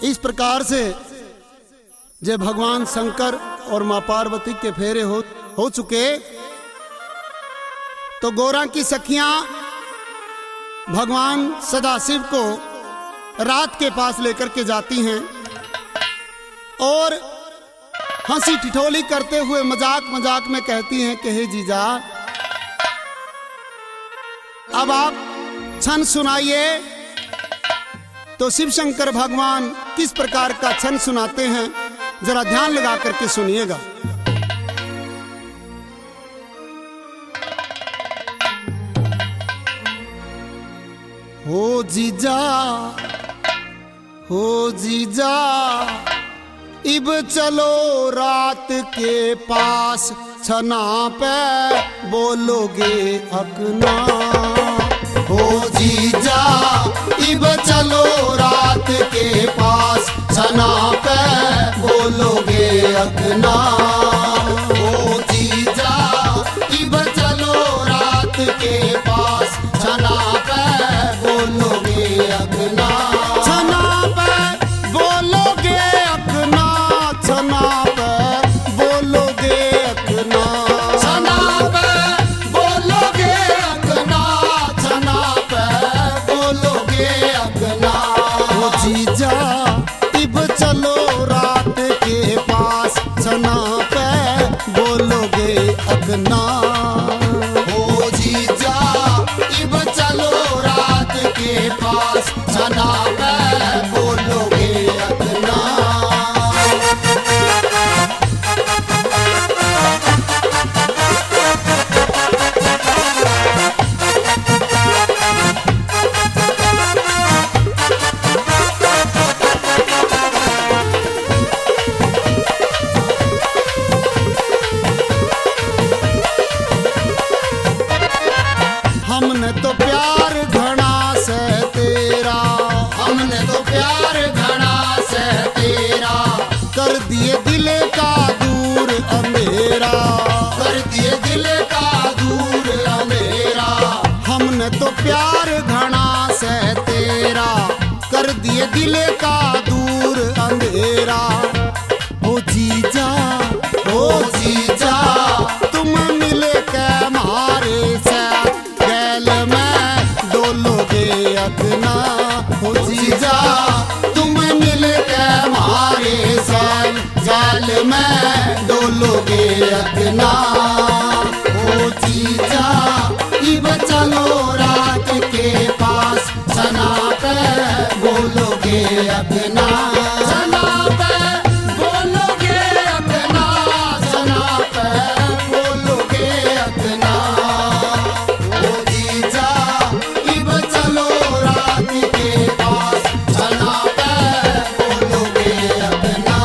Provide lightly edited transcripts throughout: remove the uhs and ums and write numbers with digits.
इस प्रकार से जब भगवान शंकर और मां पार्वती के फेरे हो चुके तो गौरा की सखियां भगवान सदाशिव को रात के पास लेकर के जाती हैं और हंसी ठिठोली करते हुए मजाक मजाक में कहती हैं कि हे जीजा, अब आप छंद सुनाइए। तो शिव शंकर भगवान किस प्रकार का छंद सुनाते हैं जरा ध्यान लगा करके सुनिएगा। हो जीजा इब चलो रात के पास, छना पे बोलोगे अकना। हो जीजा इब चलो रात के पास, छना पे बोलोगे अकना। हो जीजा इब चलो रात के पास, छना पे बोलोगे अकना। छना पे बोलोगे अकना, छना पे बोलोगे अकना। छना पे बोलोगे अकना, छना पे बोलोगे अकना। हो जीजा इब चलो रात के पास, छना पे बोलोगे अकना। हो जीजा इब चलो रात के पास, छना पे बोलोगे अकना। हमने तो प्यार घना से तेरा, हमने तो प्यार घना से तेरा, कर दिए दिल का दूर अंधेरा, कर दिए दिल का दूर अंधेरा। हमने तो प्यार घना से तेरा, कर दिए दिल का दूर अंधेरा। हो जीजा तुम मिले के मारे से गैल में डोलोगे अकना। हो जीजा तुम मिल के मारे साल जाल में डोलोगे अकना। हो जीजा इब चलो रात के पास, छना पे बोलोगे अकना। छना पे बोलोगे अकना, छना पे बोलोगे अकना। हो जीजा इब चलो रात के पास, छना पे बोलोगे अकना।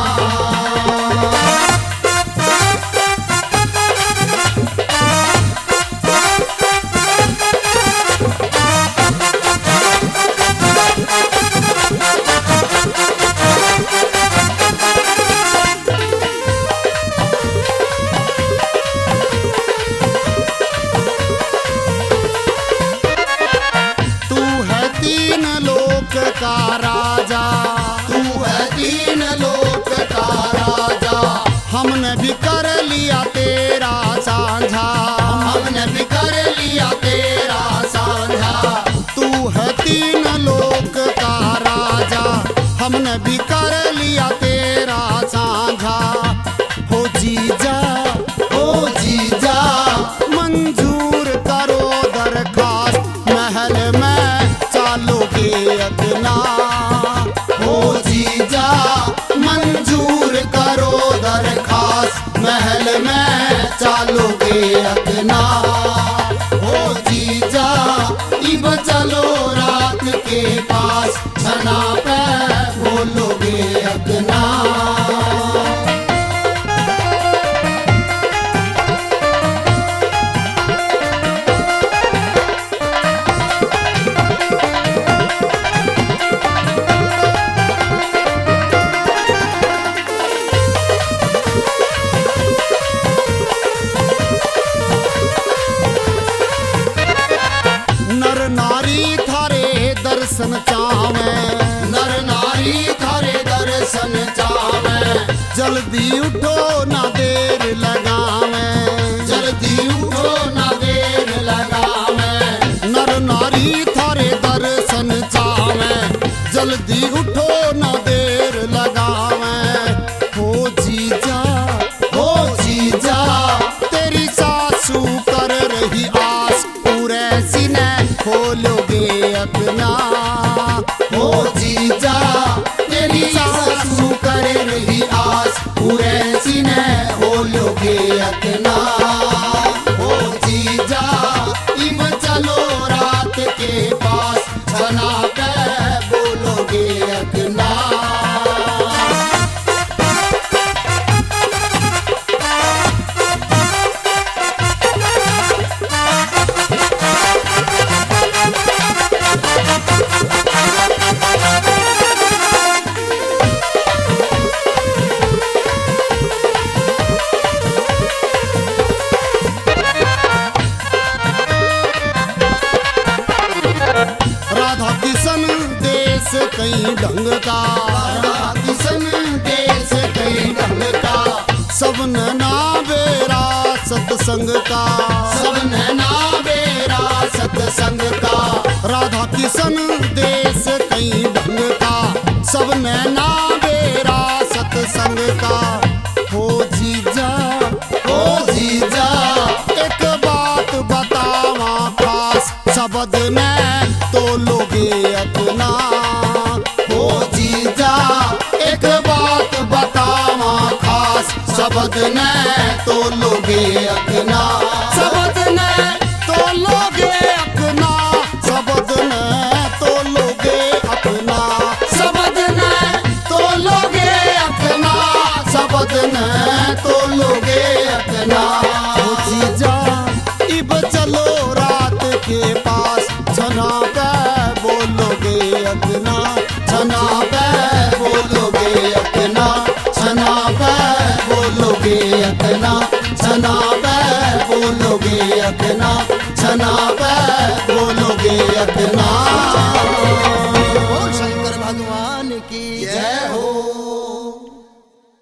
तू है तीन लोक का राजा, तू है तीन लोक का राजा। हमने भी कर लिया तेरा साझा, हमने भी कर लिया तेरा साझा। तू है तीन लोक का राजा, हमने भी कर लिया तेरा साझा। हो जीजा मंजूर करो दरखास्त, महल में चालोगे अकना। हो जीजा मंजूर करो दरखास्त, महल में चालोगे अकना। हो जीजा इब चलो रात के पास, छना पे बोलोगे अकना। नर नारी थारे दर्शन चावे, नर नारी थारे जल्दी उठो ना देर लगावे, जल्दी उठो ना देर लगावे, नर नारी थारे दर्शन चावे, जल्दी उठो ना देर लगावे। हो जीजा, हो जीजा, तेरी सासू कर रही आस, पूरे सीने खोलोगे अपना। हो जीजा, तेरी सासू करे रही आस, पूरे सीने खोलोगे अपना। हो जीजा, इब चलो रात के पास, छना के बोलोगे अपना। राधा किशन देश कई ढंग का, राधा किशन देश कई ढंग का, सब ना बेरा सत्संग का, सब नैना बेरा सत्संग का। राधा किशन देश कई ढंग का, सब ना बेरा सत्संग का। हो जीजा, हो जीजा, एक बात बतावा खास, शब्द में तो लोगे अपना। हो जीजा, एक बात बतावा खास, शब्द ने तो लोगे अपना। शब्द ने तो लोगे अपना, शब्द ने तो लोगे अपना, शब्द ने तो लोगे अपना, शब्द ने तो लोगे अपना। हो जीजा, इब चलो रात के पास, छना पे बोलोगे अपना। छना पे बोलोगे अपना, छना पे बोलोगे अपना, छना पे बोलोगे अपना, छना पे बोलोगे अपना।